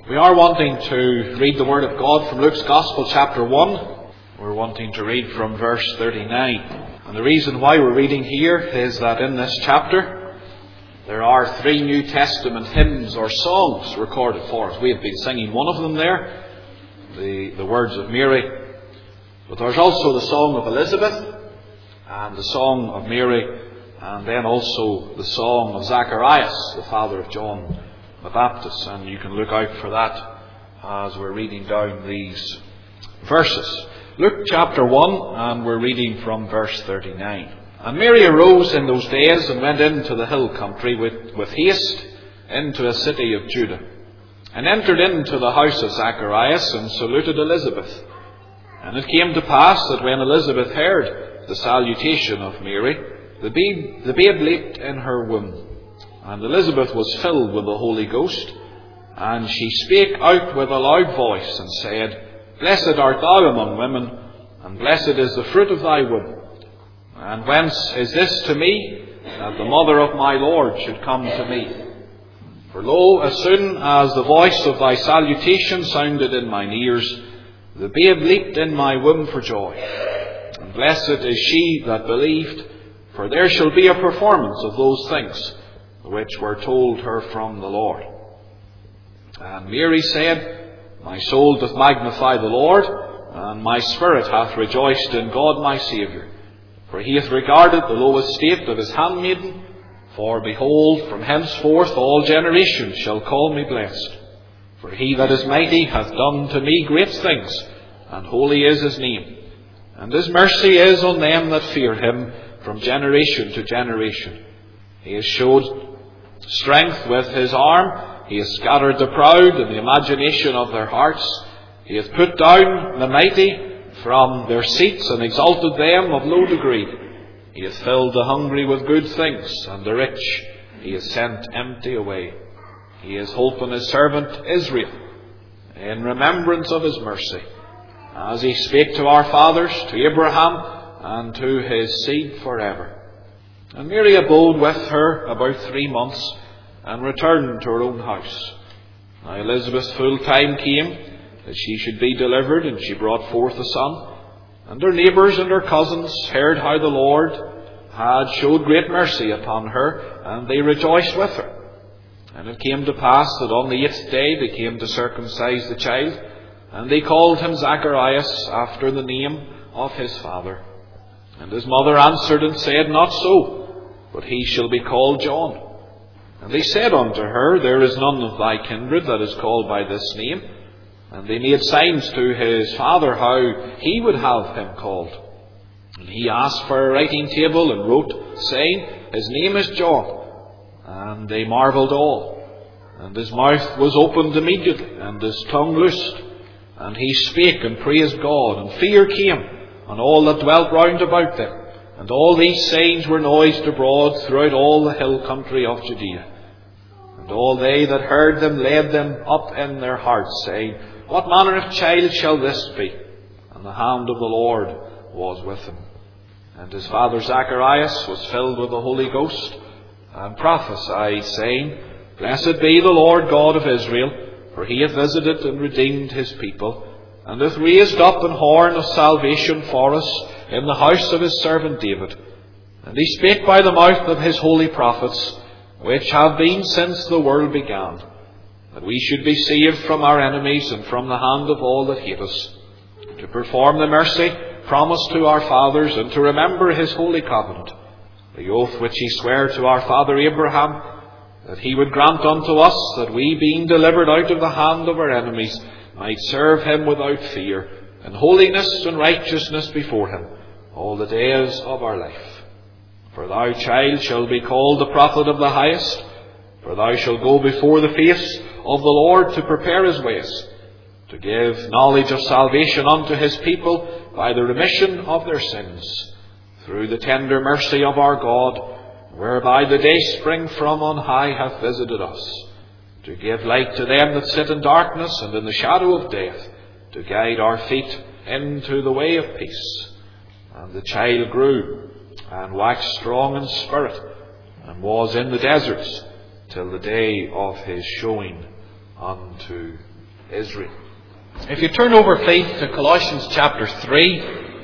We are wanting to read the Word of God from Luke's Gospel, chapter 1. We're wanting to read from verse 39. And the reason why we're reading here is that in this chapter there are 3 New Testament hymns or songs recorded for us. We have been singing one of them there, the words of Mary. But there's also the song of Elizabeth and the song of Mary, and then also the song of Zacharias, the father of John the Baptist. And you can look out for that as we're reading down these verses. Luke chapter 1, and we're reading from verse 39. And Mary arose in those days and went into the hill country with haste into a city of Judah, and entered into the house of Zacharias and saluted Elizabeth. And it came to pass that when Elizabeth heard the salutation of Mary, the babe leaped in her womb. And Elizabeth was filled with the Holy Ghost, and she spake out with a loud voice, and said, Blessed art thou among women, and blessed is the fruit of thy womb. And whence is this to me, that the mother of my Lord should come to me? For lo, as soon as the voice of thy salutation sounded in mine ears, the babe leaped in my womb for joy. And blessed is she that believed, for there shall be a performance of those things which were told her from the Lord. And Mary said, My soul doth magnify the Lord, and my spirit hath rejoiced in God my Saviour. For he hath regarded the low estate of his handmaiden. For behold, from henceforth all generations shall call me blessed. For he that is mighty hath done to me great things, and holy is his name. And his mercy is on them that fear him from generation to generation. He has showed strength with his arm. He has scattered the proud in the imagination of their hearts. He hath put down the mighty from their seats, and exalted them of low degree. He hath filled the hungry with good things, and the rich he has sent empty away. He has holpen his servant Israel in remembrance of his mercy, as he spake to our fathers, to Abraham, and to his seed forever. And Mary abode with her about 3 months, and returned to her own house. Now Elizabeth's full time came, that she should be delivered, and she brought forth a son. And her neighbours and her cousins heard how the Lord had showed great mercy upon her, and they rejoiced with her. And it came to pass that on the 8th day they came to circumcise the child, and they called him Zacharias, after the name of his father. And his mother answered and said, Not so, but he shall be called John. And they said unto her, There is none of thy kindred that is called by this name. And they made signs to his father how he would have him called. And he asked for a writing table, and wrote, saying, His name is John. And they marvelled all. And his mouth was opened immediately, and his tongue loosed. And he spake and praised God, and fear came on all that dwelt round about them. And all these sayings were noised abroad throughout all the hill country of Judea. And all they that heard them laid them up in their hearts, saying, What manner of child shall this be? And the hand of the Lord was with him. And his father Zacharias was filled with the Holy Ghost, and prophesied, saying, Blessed be the Lord God of Israel, for he hath visited and redeemed his people, and hath raised up an horn of salvation for us in the house of his servant David. And he spake by the mouth of his holy prophets, which have been since the world began, that we should be saved from our enemies and from the hand of all that hate us, to perform the mercy promised to our fathers, and to remember his holy covenant, the oath which he sware to our father Abraham, that he would grant unto us, that we, being delivered out of the hand of our enemies, might serve him without fear, in holiness and righteousness before him, all the days of our life. For thou, child, shalt be called the prophet of the highest, for thou shalt go before the face of the Lord to prepare his ways, to give knowledge of salvation unto his people by the remission of their sins, through the tender mercy of our God, whereby the day spring from on high hath visited us, to give light to them that sit in darkness and in the shadow of death, to guide our feet into the way of peace. And the child grew, and waxed strong in spirit, and was in the deserts till the day of his showing unto Israel. If you turn over, please, to Colossians chapter 3,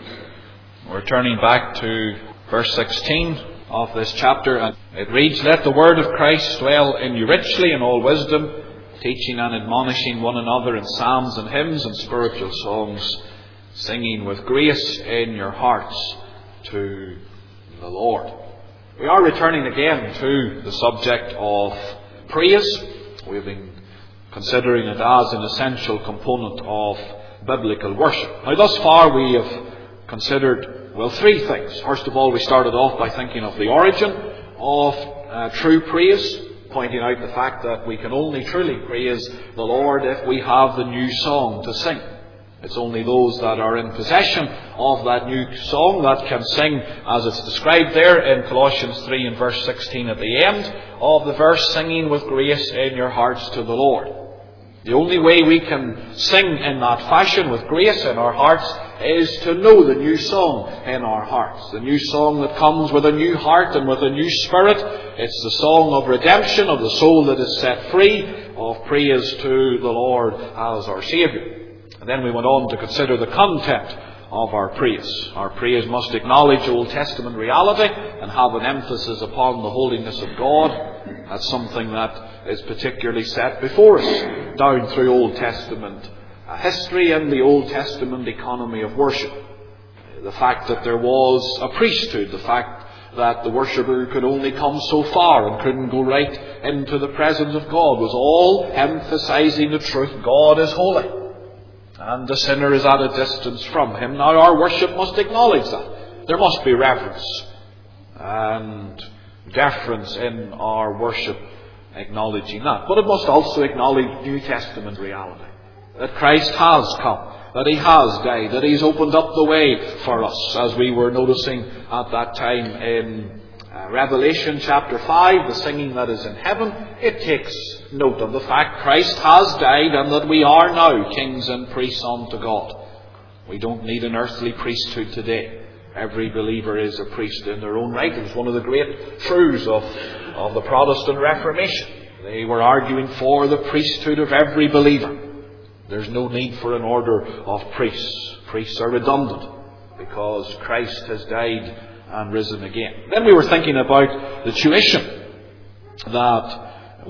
we're turning back to verse 16 of this chapter, and it reads, "Let the word of Christ dwell in you richly in all wisdom, teaching and admonishing one another in psalms and hymns and spiritual songs, singing with grace in your hearts to the Lord." We are returning again to the subject of praise. We've been considering it as an essential component of biblical worship. Now, thus far we have considered, three things. First of all, we started off by thinking of the origin of true praise, pointing out the fact that we can only truly praise the Lord if we have the new song to sing. It's only those that are in possession of that new song that can sing, as it's described there in Colossians 3 and verse 16 at the end of the verse, singing with grace in your hearts to the Lord. The only way we can sing in that fashion with grace in our hearts is to know the new song in our hearts. The new song that comes with a new heart and with a new spirit. It's the song of redemption of the soul that is set free, of praise to the Lord as our Saviour. And then we went on to consider the content of our praise. Our praise must acknowledge Old Testament reality and have an emphasis upon the holiness of God. That's something that is particularly set before us down through Old Testament history and the Old Testament economy of worship. The fact that there was a priesthood, the fact that the worshipper could only come so far and couldn't go right into the presence of God, was all emphasizing the truth: God is holy and the sinner is at a distance from him. Now, our worship must acknowledge that. There must be reverence and deference in our worship, acknowledging that. But it must also acknowledge New Testament reality. That Christ has come, that He has died, that He's opened up the way for us, as we were noticing at that time in Revelation chapter 5, the singing that is in heaven. It takes note of the fact Christ has died and that we are now kings and priests unto God. We don't need an earthly priesthood today. Every believer is a priest in their own right. It was one of the great truths of the Protestant Reformation. They were arguing for the priesthood of every believer. There's no need for an order of priests. Priests are redundant because Christ has died and risen again. Then we were thinking about the tuition that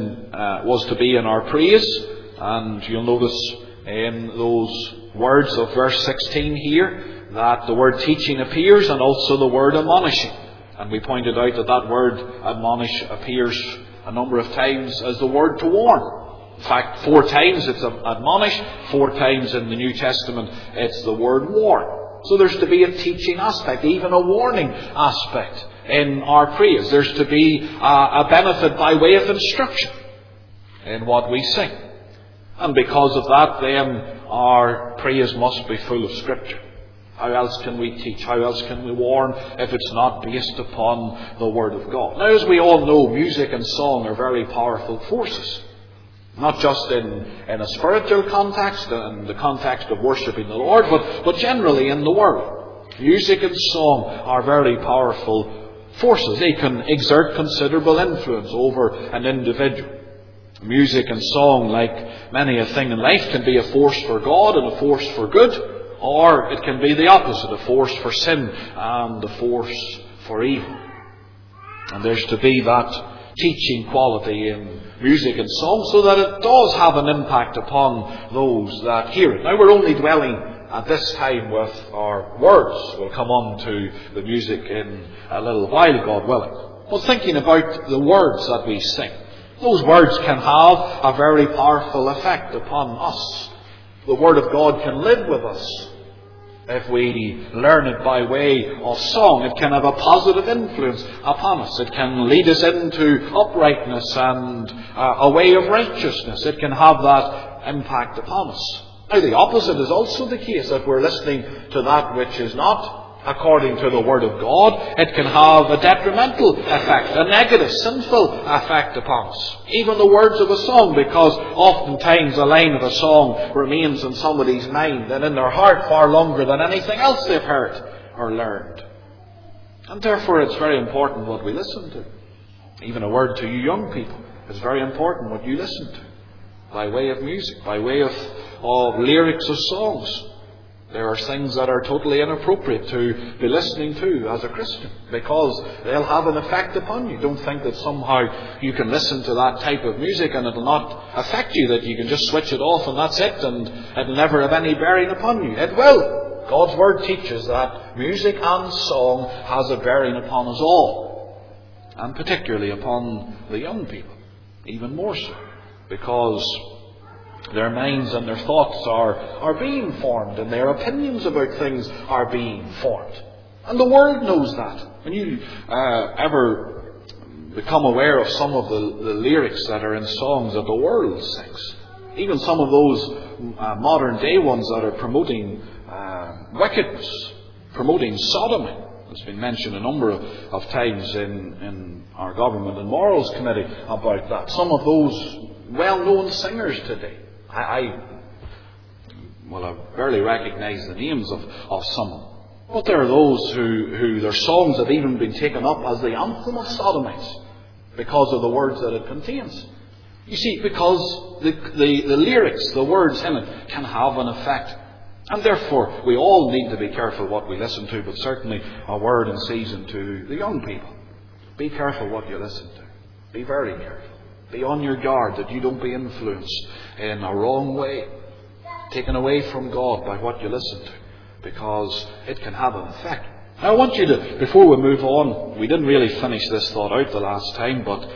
was to be in our praise, and you'll notice in those words of verse 16 here that the word teaching appears and also the word admonishing. And we pointed out that word admonish appears a number of times as the word to warn. In fact, 4 times it's admonish, 4 times in the New Testament it's the word warn. So there's to be a teaching aspect, even a warning aspect in our praise. There's to be a benefit by way of instruction in what we sing. And because of that, then, our praise must be full of Scripture. How else can we teach? How else can we warn if it's not based upon the Word of God? Now, as we all know, music and song are very powerful forces. Not just in a spiritual context, in the context of worshipping the Lord, but generally in the world. Music and song are very powerful forces. They can exert considerable influence over an individual. Music and song, like many a thing in life, can be a force for God and a force for good, or it can be the opposite, a force for sin and a force for evil. And there's to be that teaching quality in music and song so that it does have an impact upon those that hear it. Now, we're only dwelling at this time with our words. We'll come on to the music in a little while, God willing. But thinking about the words that we sing, those words can have a very powerful effect upon us. The Word of God can live with us. If we learn it by way of song, it can have a positive influence upon us. It can lead us into uprightness and a way of righteousness. It can have that impact upon us. Now, the opposite is also the case, that we're listening to that which is not according to the Word of God. It can have a detrimental effect, a negative, sinful effect upon us. Even the words of a song, because oftentimes a line of a song remains in somebody's mind and in their heart far longer than anything else they've heard or learned. And therefore it's very important what we listen to. Even a word to you young people, it's very important what you listen to. by way of music, by way of lyrics of songs. There are things that are totally inappropriate to be listening to as a Christian, because they'll have an effect upon you. Don't think that somehow you can listen to that type of music and it'll not affect you, that you can just switch it off and that's it, and it'll never have any bearing upon you. It will. God's Word teaches that music and song has a bearing upon us all, and particularly upon the young people, even more so, because their minds and their thoughts are being formed, and their opinions about things are being formed. And the world knows that. When you ever become aware of some of the lyrics that are in songs that the world sings, even some of those modern day ones that are promoting wickedness, promoting sodomy, it's been mentioned a number of times in our Government and Morals Committee about that. Some of those well-known singers today, I barely recognise the names of some of them. But there are those who their songs have even been taken up as the anthem of sodomites because of the words that it contains. You see, because the lyrics, the words in it, can have an effect. And therefore, we all need to be careful what we listen to, but certainly a word in season to the young people. Be careful what you listen to. Be very careful. Be on your guard that you don't be influenced in a wrong way, taken away from God by what you listen to, because it can have an effect. Now, I want you to, before we move on, we didn't really finish this thought out the last time, but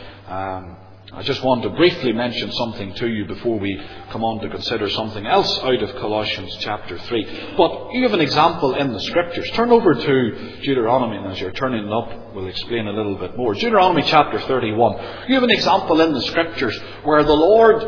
I just want to briefly mention something to you before we come on to consider something else out of Colossians chapter 3. But you have an example in the Scriptures. Turn over to Deuteronomy, and as you're turning it up, we'll explain a little bit more. Deuteronomy chapter 31. You have an example in the Scriptures where the Lord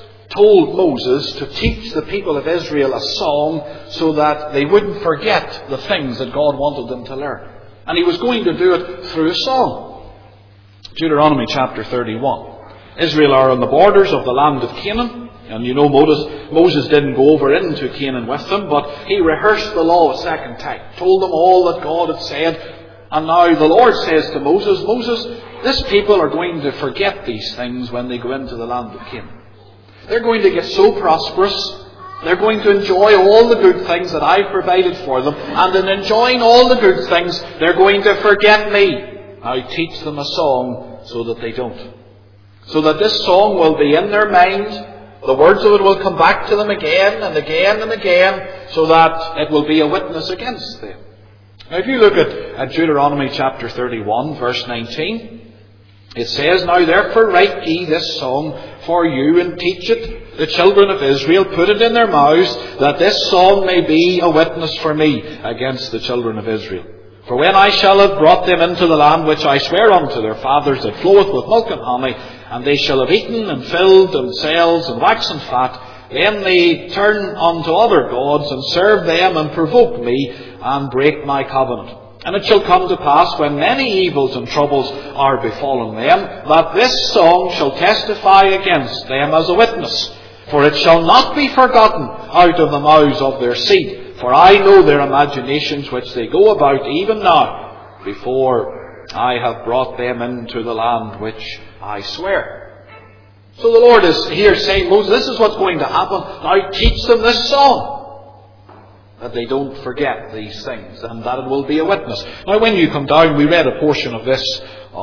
told Moses to teach the people of Israel a song so that they wouldn't forget the things that God wanted them to learn. And he was going to do it through a song. Deuteronomy chapter 31. Israel are on the borders of the land of Canaan. And you know Moses didn't go over into Canaan with them, but he rehearsed the law a second time. Told them all that God had said. And now the Lord says to Moses, Moses, this people are going to forget these things when they go into the land of Canaan. They're going to get so prosperous. They're going to enjoy all the good things that I've provided for them. And in enjoying all the good things, they're going to forget me. Now teach them a song so that they don't. So that this song will be in their mind. The words of it will come back to them again and again and again, so that it will be a witness against them. Now if you look at Deuteronomy chapter 31, verse 19, it says, Now therefore write ye this song for you, and teach it the children of Israel, put it in their mouths, that this song may be a witness for me against the children of Israel. For when I shall have brought them into the land which I swear unto their fathers, that floweth with milk and honey, and they shall have eaten and filled themselves and waxen fat, then they turn unto other gods, and serve them, and provoke me, and break my covenant. And it shall come to pass, when many evils and troubles are befallen them, that this song shall testify against them as a witness. For it shall not be forgotten out of the mouths of their seed. For I know their imaginations which they go about even now, before I have brought them into the land which I swear. So the Lord is here saying, Moses, this is what's going to happen. Now teach them this song, that they don't forget these things, and that it will be a witness. Now when you come down, we read a portion of this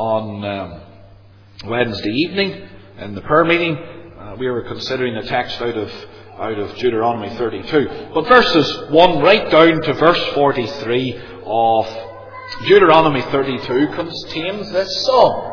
on Wednesday evening in the prayer meeting. We were considering a text out of Deuteronomy 32. But verses 1 right down to verse 43 of Deuteronomy 32 contains this song.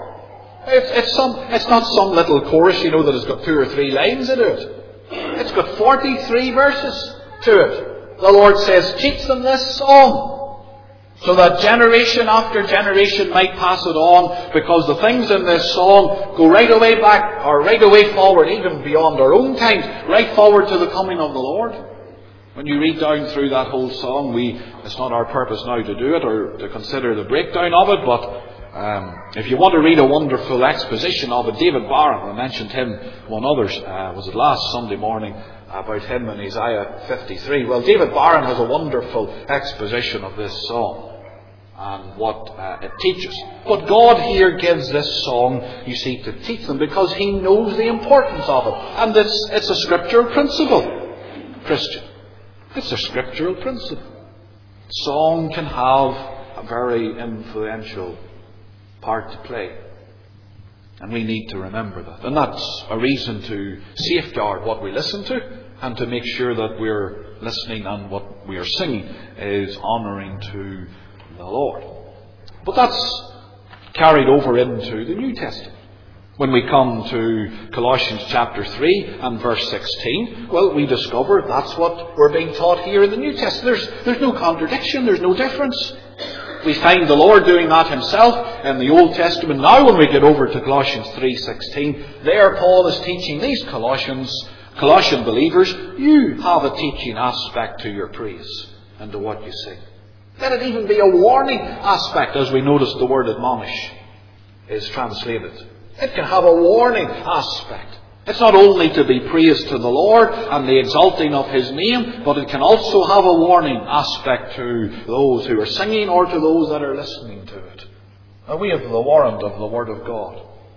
It's not some little chorus, that has got 2 or 3 lines into it. It's got 43 verses to it. The Lord says, teach them this song, so that generation after generation might pass it on, because the things in this song go right away back, or right away forward, even beyond our own times, right forward to the coming of the Lord. When you read down through that whole song, it's not our purpose now to do it, or to consider the breakdown of it, but if you want to read a wonderful exposition of it, David Barron, I mentioned him one others, was it last Sunday morning, about him in Isaiah 53. Well, David Barron has a wonderful exposition of this song. and what it teaches. But God here gives this song, you see, to teach them because He knows the importance of it. And it's a scriptural principle, Christian. It's a scriptural principle. Song can have a very influential part to play. And we need to remember that. And that's a reason to safeguard what we listen to and to make sure that we're listening and what we are singing is honouring to the Lord. But that's carried over into the New Testament. When we come to Colossians chapter 3 and verse 16, well, we discover that's what we're being taught here in the New Testament. There's no contradiction, there's no difference. We find the Lord doing that Himself in the Old Testament. Now when we get over to Colossians 3:16, there Paul is teaching these Colossian believers, you have a teaching aspect to your praise and to what you sing. Let it even be a warning aspect, as we notice the word admonish is translated. It can have a warning aspect. It's not only to be praised to the Lord and the exalting of His name, but it can also have a warning aspect to those who are singing or to those that are listening to it. And we have the warrant of the Word of God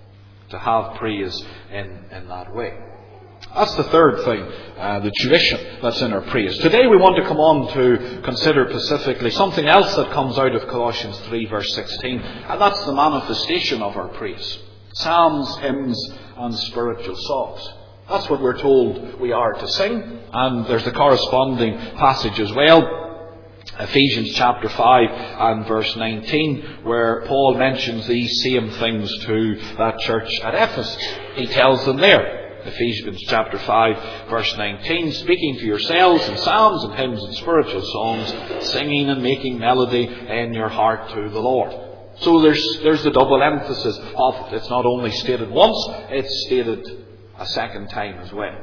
to have praise in that way. That's the third thing, the tuition that's in our praise. Today we want to come on to consider specifically something else that comes out of Colossians 3 verse 16, and that's the manifestation of our praise. Psalms, hymns and spiritual songs. That's what we're told we are to sing, and there's the corresponding passage as well, Ephesians chapter 5 and verse 19, where Paul mentions these same things to that church at Ephesus. He tells them there, Ephesians chapter 5 verse 19, speaking to yourselves in psalms and hymns and spiritual songs, singing and making melody in your heart to the Lord. So there's the double emphasis of it. It's not only stated once, it's stated a second time as well.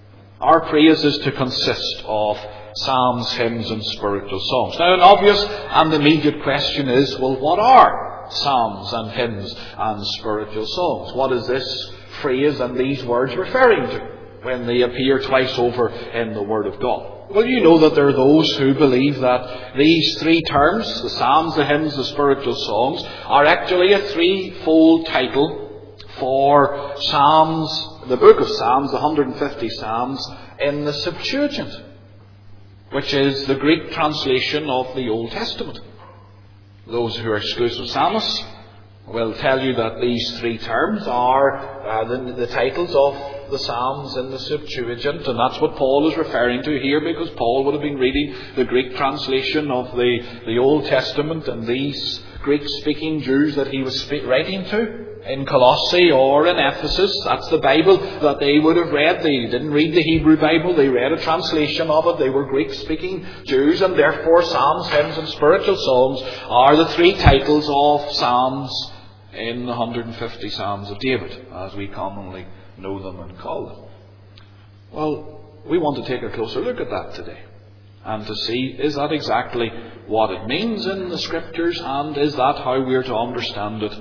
Our praise is to consist of psalms, hymns and spiritual songs. Now an obvious and immediate question is, well, what are psalms and hymns and spiritual songs? What is this phrase and these words referring to when they appear twice over in the Word of God? Well, you know that there are those who believe that these three terms, the psalms, the hymns, the spiritual songs, are actually a threefold title for Psalms, the book of Psalms, the 150 Psalms, in the Septuagint, which is the Greek translation of the Old Testament. Those who are exclusive psalmists will tell you that these three terms are the titles of the Psalms in the Septuagint, and that's what Paul is referring to here, because Paul would have been reading the Greek translation of the Old Testament, and these Greek-speaking Jews that he was writing to in Colossae or in Ephesus, that's the Bible that they would have read. They didn't read the Hebrew Bible, they read a translation of it. They were Greek-speaking Jews, and therefore psalms, hymns and spiritual songs are the three titles of Psalms in the 150 Psalms of David, as we commonly know them and call them. Well, we want to take a closer look at that today and to see, is that exactly what it means in the Scriptures, and is that how we are to understand it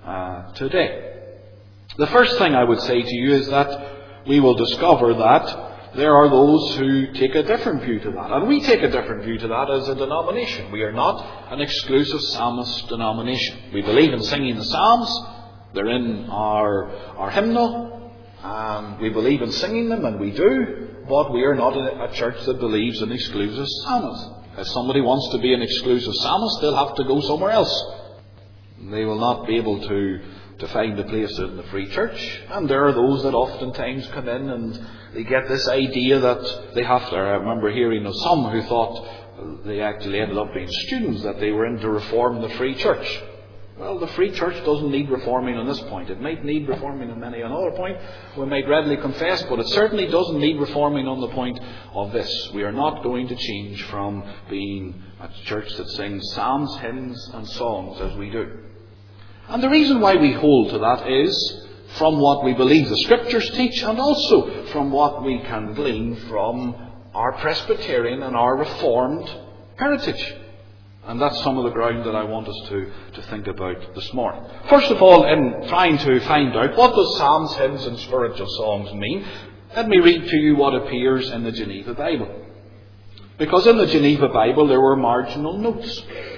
today? The first thing I would say to you is that we will discover that there are those who take a different view to that. And we take a different view to that as a denomination. We are not an exclusive psalmist denomination. We believe in singing the psalms. They're in our hymnal. And we believe in singing them, and we do. But we are not a church that believes in exclusive psalmists. If somebody wants to be an exclusive psalmist, they'll have to go somewhere else. They will not be able to find a place in the free church. And there are those that oftentimes come in and they get this idea that they have to. I remember hearing of some who thought they actually ended up being students, that they were in to reform the free church. Well, the free church doesn't need reforming on this point. It might need reforming on many another point, we might readily confess, but it certainly doesn't need reforming on the point of this. We are not going to change from being a church that sings psalms, hymns and songs as we do. And the reason why we hold to that is from what we believe the Scriptures teach, and also from what we can glean from our Presbyterian and our Reformed heritage. And that's some of the ground that I want us to think about this morning. First of all, in trying to find out what does psalms, hymns and spiritual songs mean, let me read to you what appears in the Geneva Bible. Because in the Geneva Bible there were marginal notes.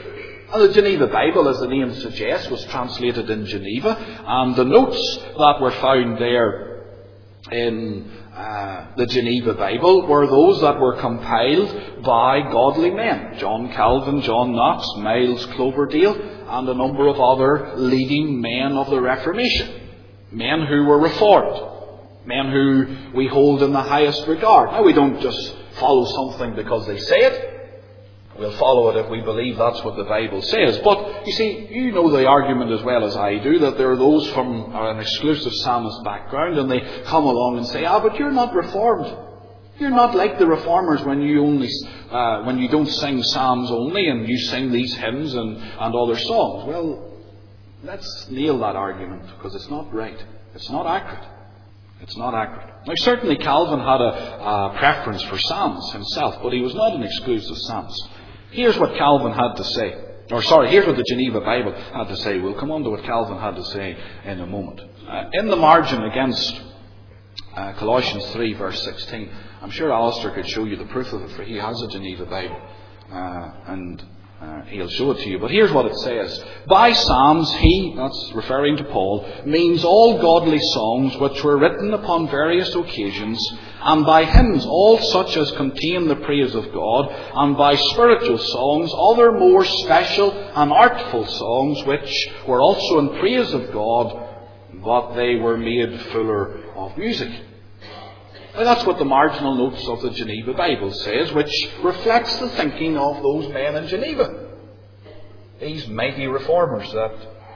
And the Geneva Bible, as the name suggests, was translated in Geneva, and the notes that were found there in the Geneva Bible were those that were compiled by godly men. John Calvin, John Knox, Miles Cloverdale, and a number of other leading men of the Reformation. Men who were reformed. Men who we hold in the highest regard. Now, we don't just follow something because they say it. We'll follow it if we believe that's what the Bible says. But, you see, you know the argument as well as I do, that there are those from an exclusive psalmist background, and they come along and say, but you're not reformed. You're not like the reformers when you don't sing psalms only, and you sing these hymns and other songs. Well, let's nail that argument, because it's not right. It's not accurate. It's not accurate. Now, certainly Calvin had a preference for psalms himself, but he was not an exclusive psalmist. Here's what Calvin had to say. Here's what the Geneva Bible had to say. We'll come on to what Calvin had to say in a moment. In the margin against Colossians 3, verse 16, I'm sure Alistair could show you the proof of it, for he has a Geneva Bible. And he'll show it to you. But here's what it says. By psalms, he, that's referring to Paul, means all godly songs which were written upon various occasions, and by hymns all such as contain the praise of God, and by spiritual songs other more special and artful songs which were also in praise of God, but they were made fuller of music. Now, that's what the marginal notes of the Geneva Bible says, which reflects the thinking of those men in Geneva. These mighty reformers that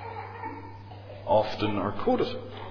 often are quoted.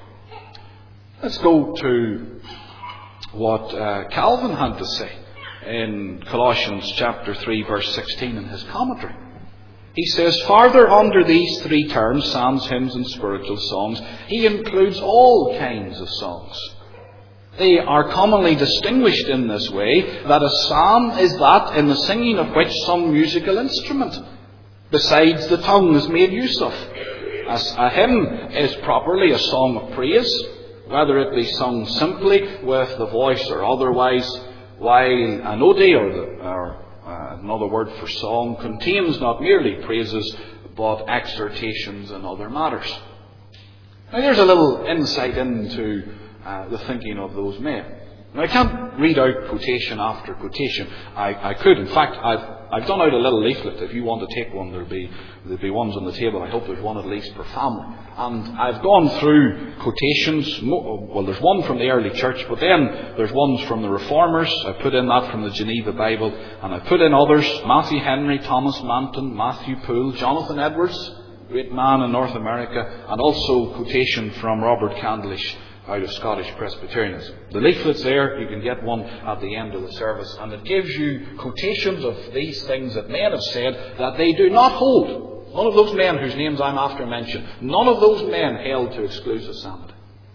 Let's go to what Calvin had to say in Colossians chapter 3, verse 16 in his commentary. He says, farther under these three terms, psalms, hymns and spiritual songs, he includes all kinds of songs. They are commonly distinguished in this way, that a psalm is that in the singing of which some musical instrument besides the tongue is made use of. As a hymn is properly a song of praise, whether it be sung simply with the voice or otherwise, while an ode, or another word for song, contains not merely praises, but exhortations and other matters. Now, here's a little insight into the thinking of those men. Now, I can't read out quotation after quotation. I could. In fact, I've done out a little leaflet. If you want to take one, there'll be ones on the table. I hope there's one at least per family. And I've gone through quotations. Well, there's one from the early church, but then there's ones from the Reformers. I put in that from the Geneva Bible, and I put in others: Matthew Henry, Thomas Manton, Matthew Poole, Jonathan Edwards, great man in North America, and also quotation from Robert Candlish out of Scottish Presbyterianism. The leaflet's there. You can get one at the end of the service, and it gives you quotations of these things that men have said that they do not hold. None of those men whose names I'm after mentioned, none of those men held to exclusive psalmody.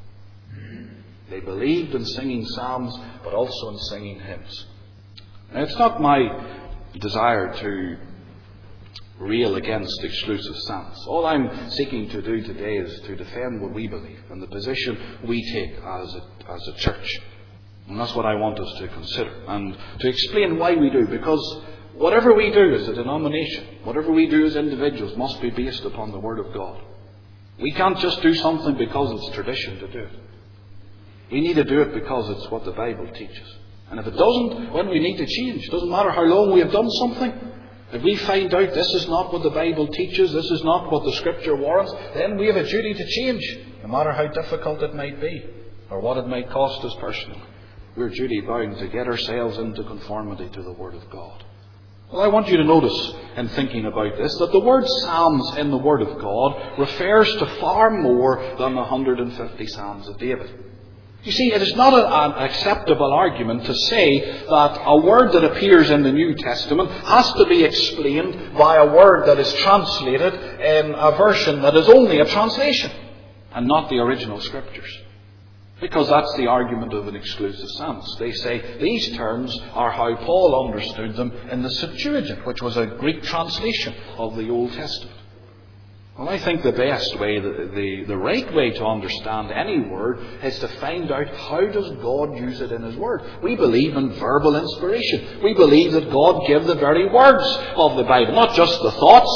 They believed in singing psalms, but also in singing hymns. Now, it's not my desire to rail against exclusive psalms. All I'm seeking to do today is to defend what we believe and the position we take as a church. And that's what I want us to consider and to explain why we do. Because whatever we do as a denomination, whatever we do as individuals, must be based upon the Word of God. We can't just do something because it's tradition to do it. We need to do it because it's what the Bible teaches. And if it doesn't, then we need to change. It doesn't matter how long we have done something. If we find out this is not what the Bible teaches, this is not what the Scripture warrants, then we have a duty to change, no matter how difficult it might be, or what it might cost us personally. We're duty bound to get ourselves into conformity to the Word of God. Well, I want you to notice, in thinking about this, that the word psalms in the Word of God refers to far more than the 150 Psalms of David. You see, it is not an acceptable argument to say that a word that appears in the New Testament has to be explained by a word that is translated in a version that is only a translation and not the original Scriptures. Because that's the argument of an exclusive psalmist. They say these terms are how Paul understood them in the Septuagint, which was a Greek translation of the Old Testament. Well, I think the best way, the right way to understand any word is to find out how does God use it in His Word. We believe in verbal inspiration. We believe that God gave the very words of the Bible, not just the thoughts,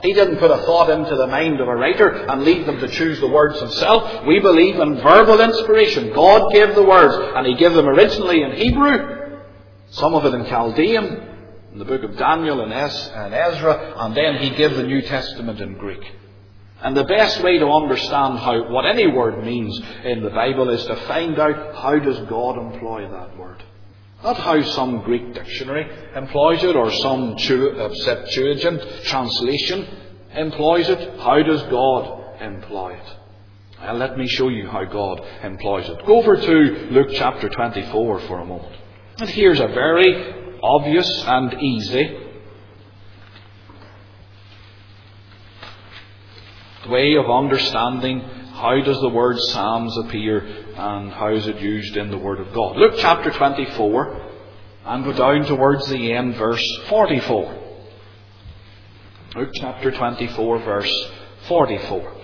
He didn't put a thought into the mind of a writer and leave them to choose the words himself. We believe in verbal inspiration. God gave the words, and He gave them originally in Hebrew, some of it in Chaldean, in the book of Daniel and Ezra, and then He gave the New Testament in Greek. And the best way to understand what any word means in the Bible is to find out, how does God employ that word? Not how some Greek dictionary employs it or some Septuagint translation employs it. How does God employ it? Well, let me show you how God employs it. Go over to Luke chapter 24 for a moment. And here's a very obvious and easy way of understanding how does the word Psalms appear and how is it used in the Word of God. Luke chapter 24 and go down towards the end, verse 44. Luke chapter 24, verse 44.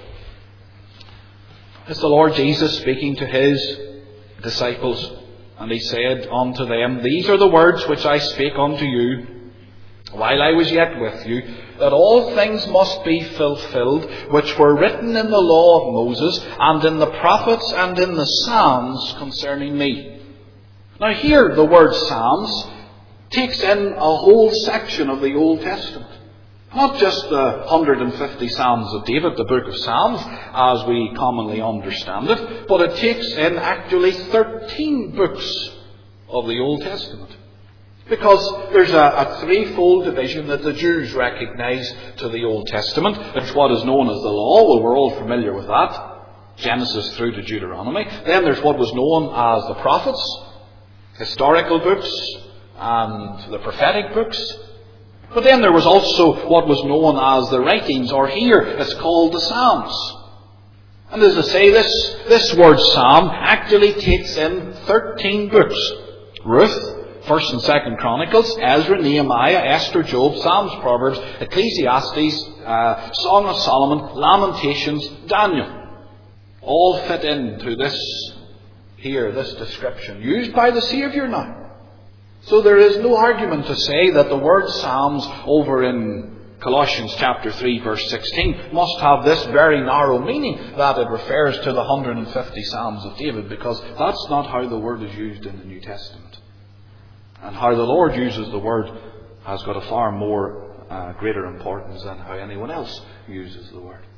It's the Lord Jesus speaking to His disciples, and He said unto them, These are the words which I spake unto you while I was yet with you, that all things must be fulfilled which were written in the law of Moses and in the prophets and in the Psalms concerning me. Now here the word Psalms takes in a whole section of the Old Testament. Not just the 150 Psalms of David, the book of Psalms, as we commonly understand it, but it takes in actually 13 books of the Old Testament. Because there's a threefold division that the Jews recognize to the Old Testament. There's what is known as the Law. Well, we're all familiar with that. Genesis through to Deuteronomy. Then there's what was known as the prophets, historical books, and the prophetic books. But then there was also what was known as the writings, or here it's called the Psalms. And as I say, this word Psalm actually takes in 13 books. Ruth, 1st and 2nd Chronicles, Ezra, Nehemiah, Esther, Job, Psalms, Proverbs, Ecclesiastes, Song of Solomon, Lamentations, Daniel. All fit into this description, used by the Saviour now. So there is no argument to say that the word Psalms over in Colossians chapter 3 verse 16 must have this very narrow meaning, that it refers to the 150 Psalms of David, because that's not how the word is used in the New Testament. And how the Lord uses the word has got a far more greater importance than how anyone else uses the word.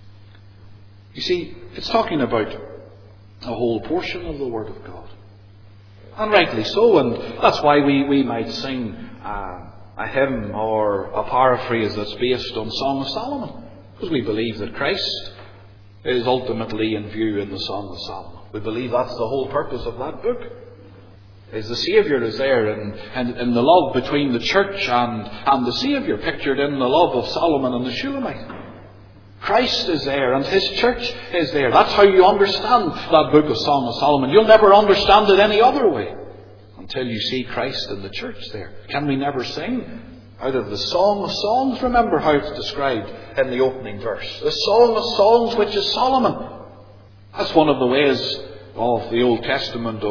You see, it's talking about a whole portion of the Word of God. And rightly so, and that's why we might sing a hymn or a paraphrase that's based on Song of Solomon. Because we believe that Christ is ultimately in view in the Song of Solomon. We believe that's the whole purpose of that book. Is the Saviour is there, and the love between the church and the Saviour, pictured in the love of Solomon and the Shulamite. Christ is there, and His church is there. That's how you understand that book of Song of Solomon. You'll never understand it any other way until you see Christ and the church there. Can we never sing out of the Song of Songs? Remember how it's described in the opening verse. The Song of Songs, which is Solomon. That's one of the ways of the Old Testament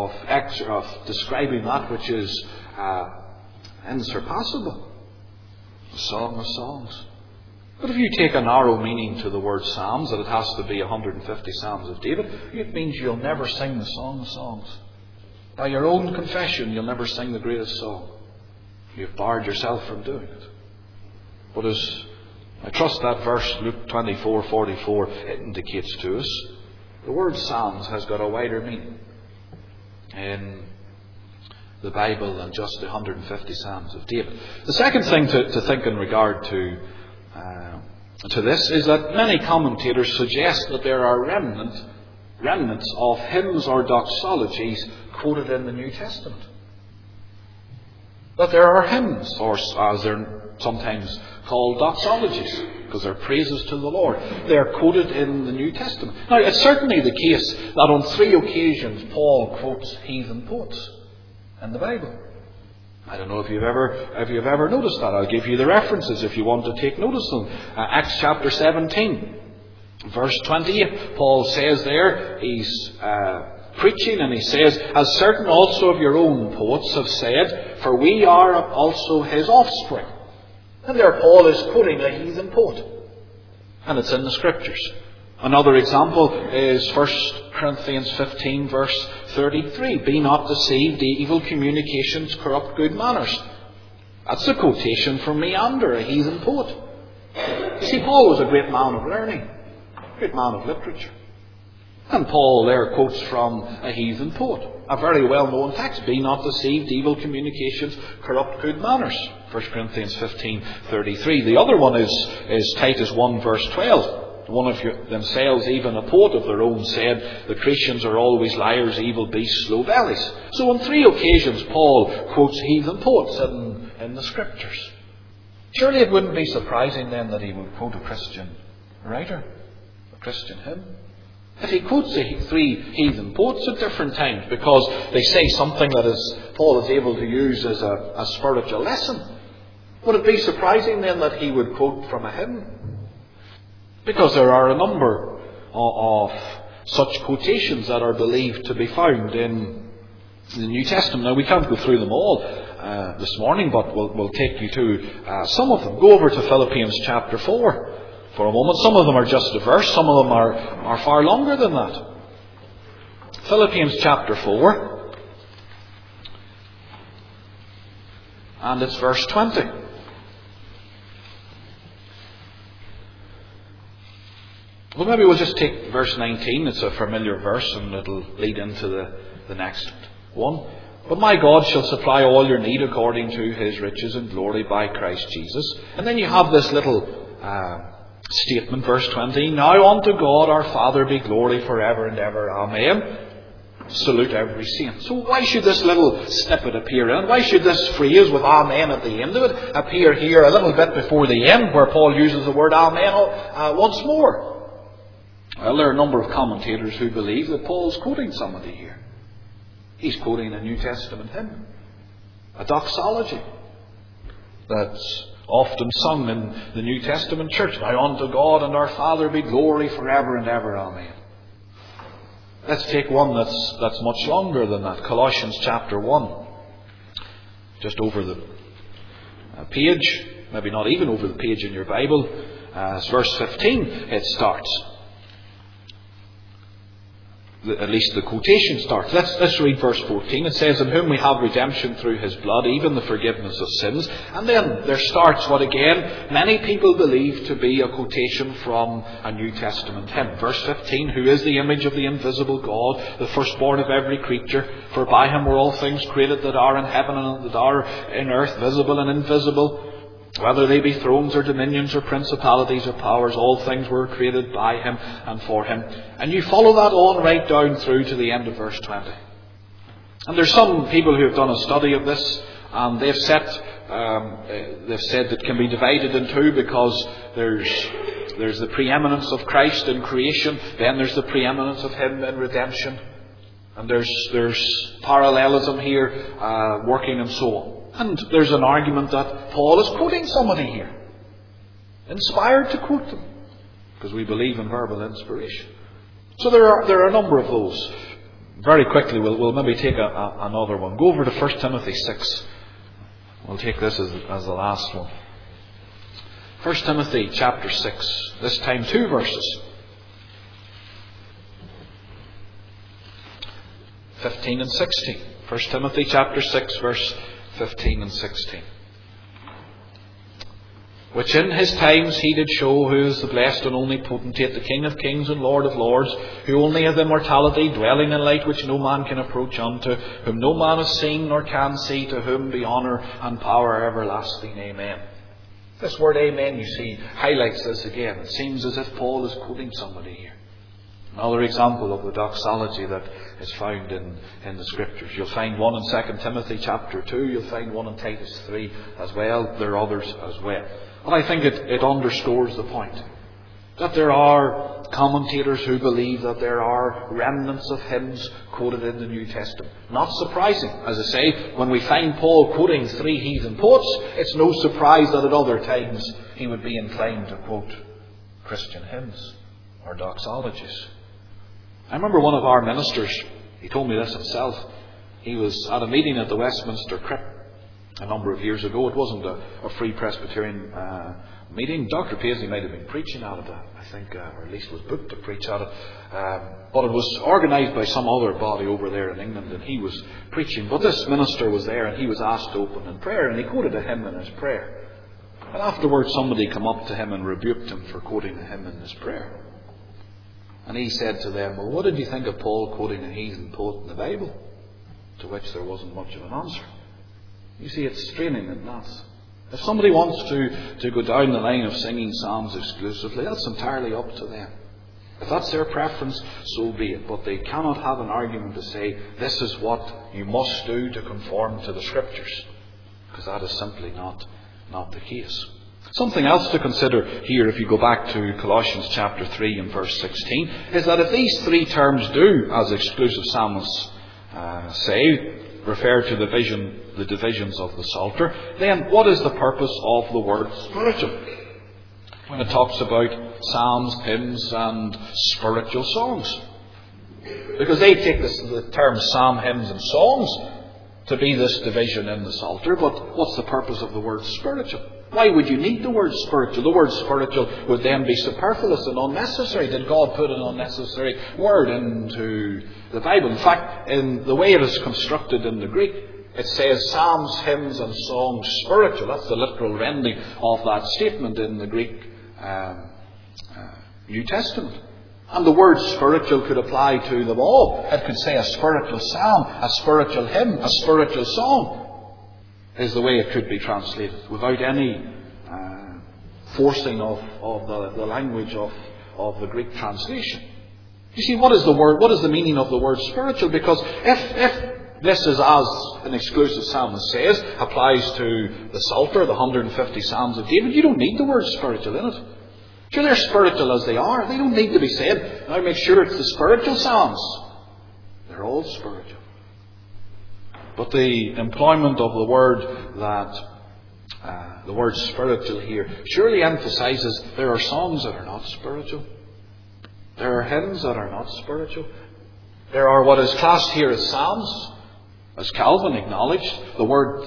of describing that which is insurpassable. The Song of Songs. But if you take a narrow meaning to the word Psalms, that it has to be 150 Psalms of David, it means you'll never sing the Song of Songs. By your own confession, you'll never sing the greatest song. You've barred yourself from doing it. But as I trust that verse, Luke 24:44, it indicates to us, the word Psalms has got a wider meaning in the Bible than just the 150 Psalms of David. The second thing to think in regard to this is that many commentators suggest that there are remnants of hymns or doxologies quoted in the New Testament. That there are hymns, or as they're sometimes called, doxologies, because they're praises to the Lord. They are quoted in the New Testament. Now, it's certainly the case that on 3 occasions Paul quotes heathen poets in the Bible. I don't know if you've ever noticed that. I'll give you the references if you want to take notice of them. Acts chapter 17, verse 28. Paul says there, he's preaching, and he says, "As certain also of your own poets have said, for we are also his offspring." And there Paul is quoting a heathen poet. And it's in the Scriptures. Another example is 1 Corinthians 15 verse 33. Be not deceived, evil communications corrupt good manners. That's a quotation from Meander, a heathen poet. You see, Paul was a great man of learning, a great man of literature. And Paul there quotes from a heathen poet, a very well-known text. Be not deceived, evil communications corrupt good manners. 1 Corinthians 15:33. The other one is Titus 1 verse 12. One of themselves, even a poet of their own, said, the Christians are always liars, evil beasts, slow bellies. So on 3 occasions Paul quotes heathen poets in the Scriptures. Surely it wouldn't be surprising then that he would quote a Christian writer, a Christian hymn. If he quotes 3 heathen poets at different times because they say something that Paul is able to use as a spiritual lesson, would it be surprising then that he would quote from a hymn? Because there are a number of such quotations that are believed to be found in the New Testament. Now we can't go through them all this morning, but we'll take you to some of them. Go over to Philippians chapter 4 for a moment. Some of them are just a verse, some of them are far longer than that. Philippians chapter 4, and it's verse 20. Well, maybe we'll just take verse 19. It's a familiar verse and it'll lead into the next one. But my God shall supply all your need according to His riches and glory by Christ Jesus. And then you have this little statement, verse 20. Now unto God our Father be glory forever and ever. Amen. Salute every saint. So why should this little snippet appear in? Why should this phrase with Amen at the end of it appear here a little bit before the end where Paul uses the word Amen once more? Well, there are a number of commentators who believe that Paul's quoting somebody here. He's quoting a New Testament hymn, a doxology that's often sung in the New Testament church. Now unto God and our Father be glory forever and ever. Amen. Let's take one that's much longer than that. Colossians chapter 1. Just over the page, maybe not even over the page in your Bible. It's verse 15 it starts. At least the quotation starts. Let's read verse 14. It says, in whom we have redemption through His blood, even the forgiveness of sins. And then there starts what again many people believe to be a quotation from a New Testament hymn. Verse 15, who is the image of the invisible God, the firstborn of every creature. For by Him were all things created that are in heaven and that are in earth, visible and invisible. Whether they be thrones or dominions or principalities or powers, all things were created by Him and for Him. And you follow that on right down through to the end of verse 20. And there's some people who have done a study of this, and they've said that it can be divided in two because there's the preeminence of Christ in creation, then there's the preeminence of Him in redemption, and there's parallelism here working and so on. And there's an argument that Paul is quoting somebody here, inspired to quote them, because we believe in verbal inspiration. So there are a number of those. Very quickly, we'll maybe take another one. Go over to 1 Timothy 6. We'll take this as the last one. 1 Timothy chapter 6. This time 2 verses. 15 and 16. 1 Timothy chapter 6 verse 15 and 16. Which in His times He did show who is the blessed and only potentate, the King of kings and Lord of lords, who only hath immortality, dwelling in light which no man can approach unto, whom no man has seen nor can see, to whom be honour and power everlasting. Amen. This word amen, you see, highlights this again. It seems as if Paul is quoting somebody here. Another example of the doxology that is found in the Scriptures. You'll find one in 2 Timothy chapter 2. You'll find one in Titus 3 as well. There are others as well. And I think it underscores the point that there are commentators who believe that there are remnants of hymns quoted in the New Testament. Not surprising. As I say, when we find Paul quoting 3 heathen poets, it's no surprise that at other times he would be inclined to quote Christian hymns or doxologies. I remember one of our ministers, he told me this himself. He was at a meeting at the Westminster Crypt, a number of years ago. It wasn't a Free Presbyterian meeting. Dr. Paisley might have been preaching at it, I think, or at least was booked to preach at it. But it was organised by some other body over there in England, and he was preaching. But this minister was there, and he was asked to open in prayer, and he quoted a hymn in his prayer. And afterwards somebody came up to him and rebuked him for quoting a hymn in his prayer. And he said to them, well, what did you think of Paul quoting a heathen poet in the Bible? To which there wasn't much of an answer. You see, it's straining at knots. If somebody wants to go down the line of singing psalms exclusively, that's entirely up to them. If that's their preference, so be it. But they cannot have an argument to say, this is what you must do to conform to the Scriptures. Because that is simply not the case. Something else to consider here, if you go back to Colossians chapter 3 and verse 16, is that if these three terms do, as exclusive psalmists say, refer to the divisions of the Psalter, then what is the purpose of the word spiritual? When it talks about psalms, hymns and spiritual songs. Because they take the term psalm, hymns and songs to be this division in the Psalter, but what's the purpose of the word spiritual? Why would you need the word spiritual? The word spiritual would then be superfluous and unnecessary. Did God put an unnecessary word into the Bible? In fact, in the way it is constructed in the Greek, it says psalms, hymns and songs spiritual. That's the literal rendering of that statement in the Greek New Testament. And the word spiritual could apply to them all. It could say a spiritual psalm, a spiritual hymn, a spiritual song, is the way it could be translated, without any forcing of the language of the Greek translation. You see, what is the meaning of the word spiritual? Because if this is, as an exclusive psalmist says, applies to the Psalter, the 150 Psalms of David, you don't need the word spiritual in it. Sure, they're spiritual as they are. They don't need to be said, now make sure it's the spiritual psalms. They're all spiritual. But the employment of the word spiritual here surely emphasizes there are songs that are not spiritual. There are hymns that are not spiritual. There are what is classed here as psalms, as Calvin acknowledged. The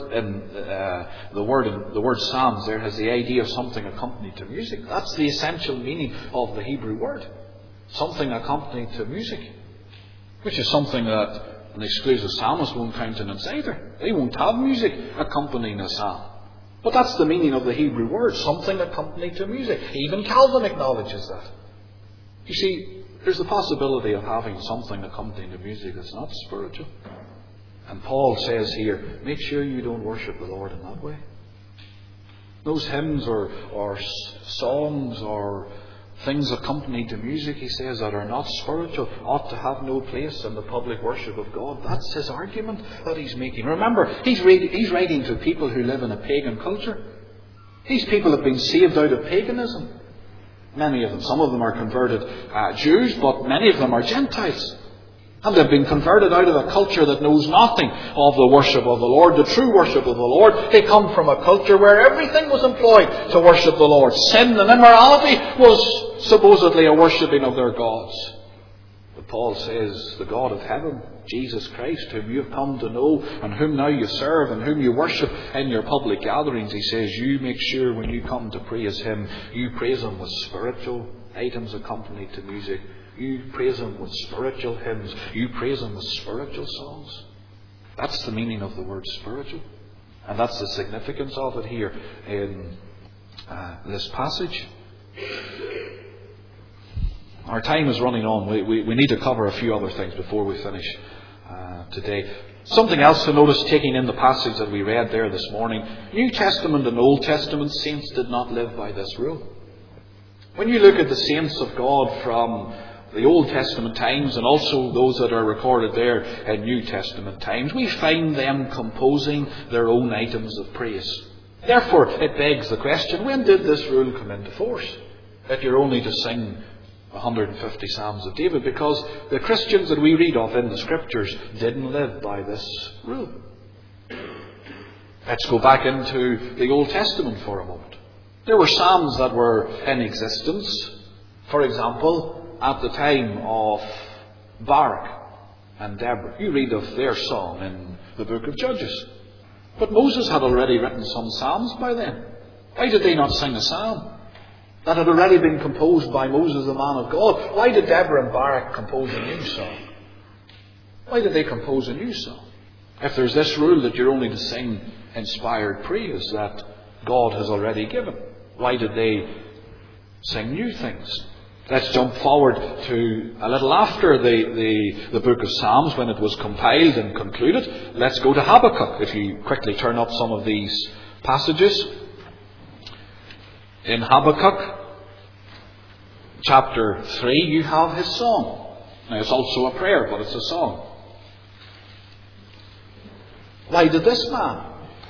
word psalms there has the idea of something accompanied to music. That's the essential meaning of the Hebrew word. Something accompanied to music. Which is something that an exclusive psalmist won't countenance either. They won't have music accompanying a psalm. But that's the meaning of the Hebrew word, something accompanied to music. Even Calvin acknowledges that. You see, there's the possibility of having something accompanying to music that's not spiritual. And Paul says here, make sure you don't worship the Lord in that way. Those hymns or songs or things accompanied to music, he says, that are not spiritual ought to have no place in the public worship of God. That's his argument that he's making. Remember, he's writing to people who live in a pagan culture. These people have been saved out of paganism. Many of them, some of them are converted Jews, but many of them are Gentiles. And they've been converted out of a culture that knows nothing of the worship of the Lord, the true worship of the Lord. They come from a culture where everything was employed to worship the Lord. Sin and immorality was supposedly a worshipping of their gods. But Paul says, the God of heaven, Jesus Christ, whom you have come to know, and whom now you serve, and whom you worship in your public gatherings, he says, you make sure when you come to praise him, you praise him with spiritual items accompanied to music. You praise him with spiritual hymns. You praise him with spiritual songs. That's the meaning of the word spiritual. And that's the significance of it here in this passage. Our time is running on. We need to cover a few other things before we finish today. Something else to notice, taking in the passage that we read there this morning. New Testament and Old Testament saints did not live by this rule. When you look at the saints of God from the Old Testament times and also those that are recorded there in New Testament times, we find them composing their own items of praise. Therefore, it begs the question, when did this rule come into force? That you're only to sing 150 Psalms of David, because the Christians that we read of in the Scriptures didn't live by this rule. Let's go back into the Old Testament for a moment. There were psalms that were in existence. For example, at the time of Barak and Deborah. You read of their song in the book of Judges. But Moses had already written some psalms by then. Why did they not sing a psalm that had already been composed by Moses, the man of God? Why did Deborah and Barak compose a new song? Why did they compose a new song? If there's this rule that you're only to sing inspired praise that God has already given, why did they sing new things? Let's jump forward to a little after the book of Psalms, when it was compiled and concluded. Let's go to Habakkuk, if you quickly turn up some of these passages. In Habakkuk, chapter 3, you have his song. Now, it's also a prayer, but it's a song. Why did this man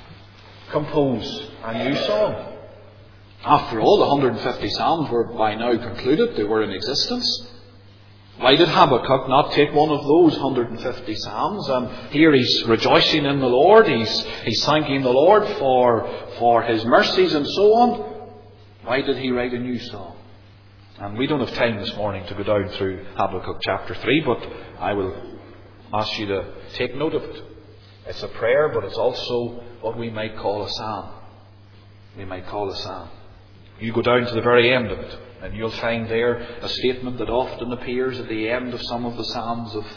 compose a new song? After all, the 150 Psalms were by now concluded. They were in existence. Why did Habakkuk not take one of those 150 Psalms? And here he's rejoicing in the Lord. He's thanking the Lord for his mercies and so on. Why did he write a new song? And we don't have time this morning to go down through Habakkuk chapter 3, but I will ask you to take note of it. It's a prayer, but it's also what we might call a psalm. We might call a psalm. You go down to the very end of it, and you'll find there a statement that often appears at the end of some of the psalms of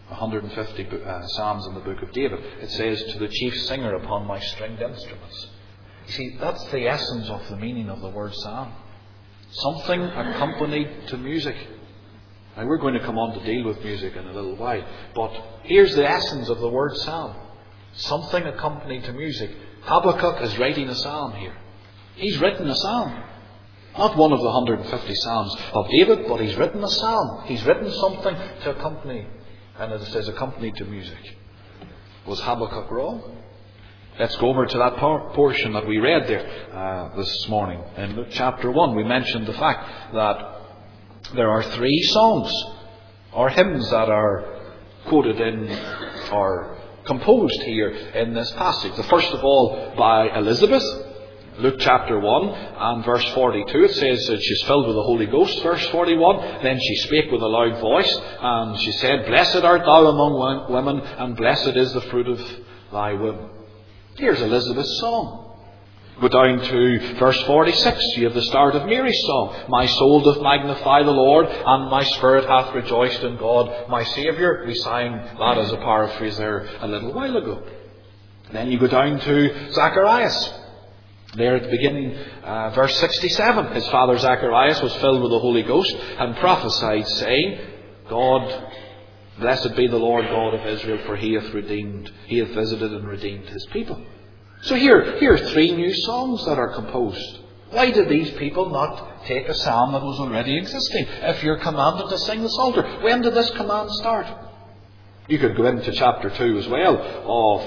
150 psalms in the book of David. It says, "To the chief singer upon my stringed instruments." You see, that's the essence of the meaning of the word psalm. Something accompanied to music. Now, we're going to come on to deal with music in a little while, but here's the essence of the word psalm. Something accompanied to music. Habakkuk is writing a psalm here. He's written a psalm. Not one of the 150 Psalms of David, but he's written a psalm. He's written something to accompany, and it says accompanied to music. Was Habakkuk wrong? Let's go over to that portion that we read there this morning. In Luke chapter 1, we mentioned the fact that there are 3 songs or hymns that are quoted in or composed here in this passage. The first of all by Elizabeth. Luke chapter 1 and verse 42, it says that she's filled with the Holy Ghost. Verse 41, then she spake with a loud voice, and she said, "Blessed art thou among women, and blessed is the fruit of thy womb." Here's Elizabeth's song. Go down to verse 46, you have the start of Mary's song. "My soul doth magnify the Lord, and my spirit hath rejoiced in God my Saviour." We sang that as a paraphrase there a little while ago. Then you go down to Zacharias. There at the beginning, verse 67, his father Zacharias was filled with the Holy Ghost and prophesied, saying, "God, blessed be the Lord God of Israel, for he hath visited and redeemed his people." So here are 3 new songs that are composed. Why did these people not take a psalm that was already existing? If you're commanded to sing the Psalter, when did this command start? You could go into chapter 2 as well of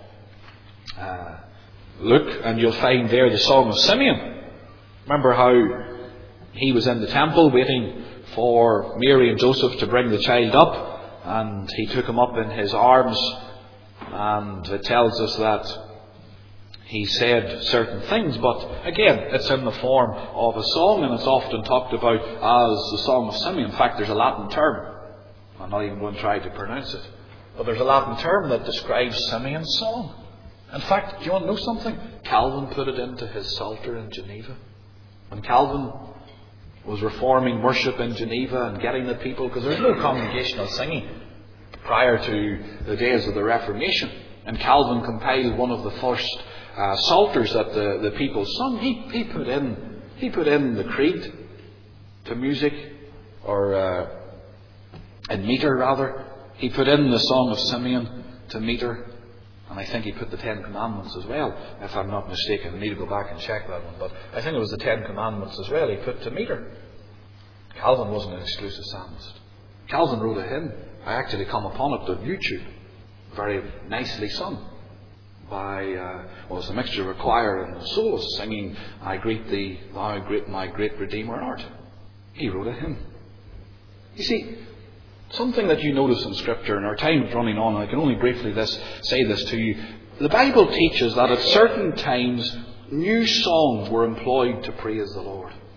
Luke, and you'll find there the Song of Simeon. Remember how he was in the temple waiting for Mary and Joseph to bring the child up, and he took him up in his arms, and it tells us that he said certain things, but again, it's in the form of a song, and it's often talked about as the Song of Simeon. In fact, there's a Latin term. I'm not even going to try to pronounce it, but there's a Latin term that describes Simeon's song. In fact, do you want to know something? Calvin put it into his Psalter in Geneva. When Calvin was reforming worship in Geneva and getting the people, because there's no congregational singing prior to the days of the Reformation, and Calvin compiled one of the first Psalters that the people sung. He put in the Creed to music, or in meter rather. He put in the Song of Simeon to meter. And I think he put the 10 Commandments as well, if I'm not mistaken. I need to go back and check that one. But I think it was the 10 Commandments as well he put to meter. Calvin wasn't an exclusive psalmist. Calvin wrote a hymn. I actually come upon it on YouTube. Very nicely sung. By, was a mixture of a choir and a soloist singing, "I greet thee, thou great, my great Redeemer art." He wrote a hymn. You see, something that you notice in Scripture, and our time is running on, and I can only briefly say this to you. The Bible teaches that at certain times new songs were employed to praise the Lord.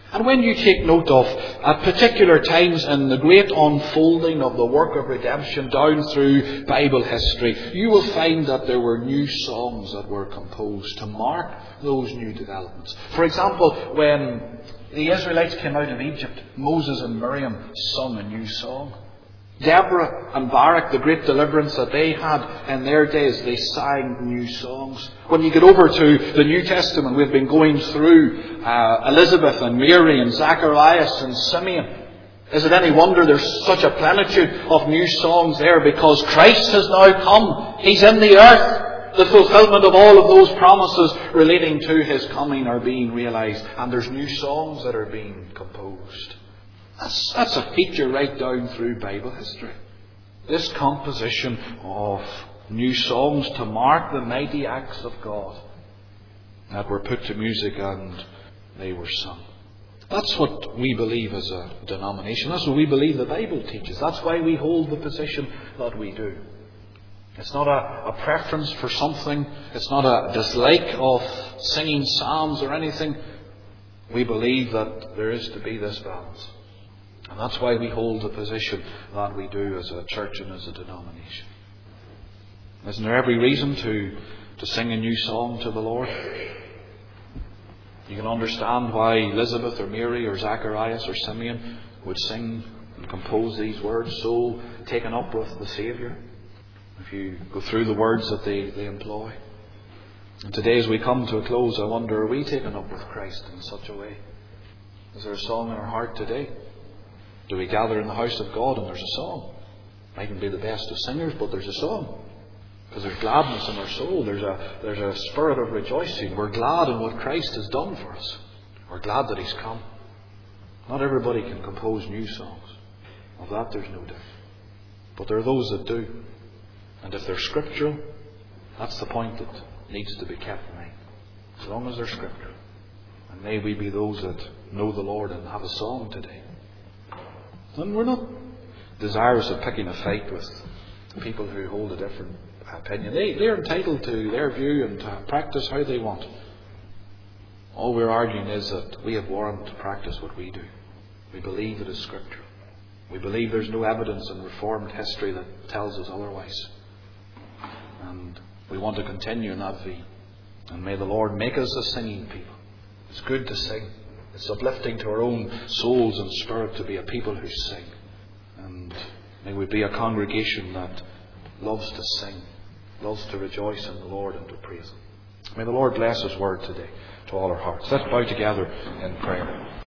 And when you take note of, at particular times in the great unfolding of the work of redemption down through Bible history, you will find that there were new songs that were composed to mark those new developments. For example, when the Israelites came out of Egypt, Moses and Miriam sung a new song. Deborah and Barak, the great deliverance that they had in their days, they sang new songs. When you get over to the New Testament, we've been going through Elizabeth and Mary and Zacharias and Simeon. Is it any wonder there's such a plenitude of new songs there? Because Christ has now come. He's in the earth. The fulfillment of all of those promises relating to His coming are being realized. And there's new songs that are being composed. That's a feature right down through Bible history. This composition of new songs to mark the mighty acts of God that were put to music and they were sung. That's what we believe as a denomination. That's what we believe the Bible teaches. That's why we hold the position that we do. It's not a preference for something. It's not a dislike of singing psalms or anything. We believe that there is to be this balance. And that's why we hold the position that we do as a church and as a denomination. Isn't there every reason to sing a new song to the Lord? You can understand why Elizabeth or Mary or Zacharias or Simeon would sing and compose these words, so taken up with the Saviour. If you go through the words that they employ. And today as we come to a close, I wonder, are we taken up with Christ in such a way? Is there a song in our heart today? Do we gather in the house of God and there's a song? Mightn't be the best of singers, but there's a song. Because there's gladness in our soul. There's a spirit of rejoicing. We're glad in what Christ has done for us. We're glad that He's come. Not everybody can compose new songs. Of that there's no doubt. But there are those that do. And if they're scriptural, that's the point that needs to be kept in mind. As long as they're scriptural. And may we be those that know the Lord and have a song today. And we're not desirous of picking a fight with people who hold a different opinion. They're entitled to their view and to practice how they want. All we're arguing is that we have warrant to practice what we do. We believe it is scriptural. We believe there's no evidence in Reformed history that tells us otherwise. And we want to continue in that vein. And may the Lord make us a singing people. It's good to sing. It's uplifting to our own souls and spirit to be a people who sing. And may we be a congregation that loves to sing, loves to rejoice in the Lord and to praise Him. May the Lord bless His word today to all our hearts. Let's bow together in prayer.